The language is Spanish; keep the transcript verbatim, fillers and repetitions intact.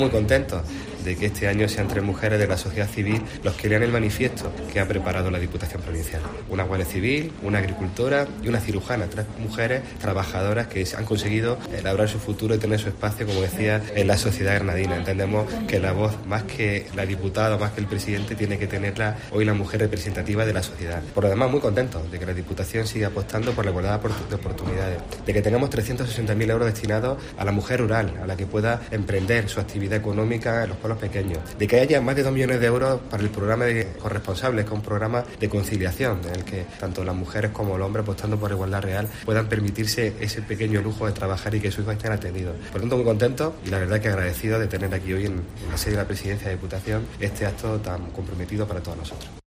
Muy contentos de que este año sean tres mujeres de la sociedad civil los que lean el manifiesto que ha preparado la Diputación Provincial. Una guardia civil, una agricultora y una cirujana, tres mujeres trabajadoras que han conseguido elaborar su futuro y tener su espacio, como decía, en la sociedad granadina. Entendemos que la voz, más que la diputada, más que el presidente, tiene que tenerla hoy la mujer representativa de la sociedad. Por lo demás, muy contentos de que la Diputación siga apostando por la igualdad de oportunidades, de que tengamos trescientos sesenta mil euros destinados a la mujer rural, a la que pueda emprender su actividad económica en los pueblos pequeños, de que haya más de dos millones de euros para el programa de corresponsables, que es un programa de conciliación en el que tanto las mujeres como el hombre, apostando por igualdad real, puedan permitirse ese pequeño lujo de trabajar y que sus hijos estén atendidos. Por lo tanto, muy contento y la verdad que agradecido de tener aquí hoy en la sede de la Presidencia de Diputación este acto tan comprometido para todos nosotros.